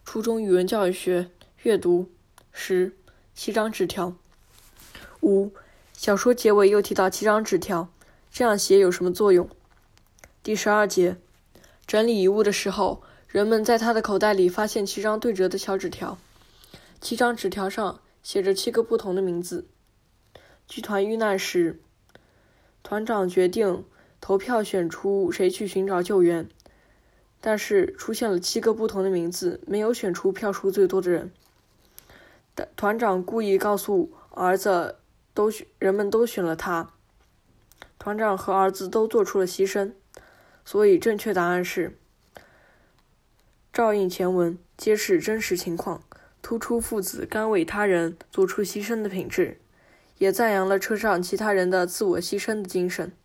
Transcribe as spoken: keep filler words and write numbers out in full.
初中语文教育学阅读十七张纸条。五、小说结尾又提到七张纸条，这样写有什么作用？第十二节，整理遗物的时候，人们在他的口袋里发现七张对折的小纸条，七张纸条上写着七个不同的名字。剧团遇难时，团长决定投票选出谁去寻找救援，但是出现了七个不同的名字，没有选出票数最多的人。团长故意告诉儿子都人们都选了他，团长和儿子都做出了牺牲，所以正确答案是照应前文，揭示真实情况，突出父子甘为他人做出牺牲的品质，也赞扬了车上其他人的自我牺牲的精神。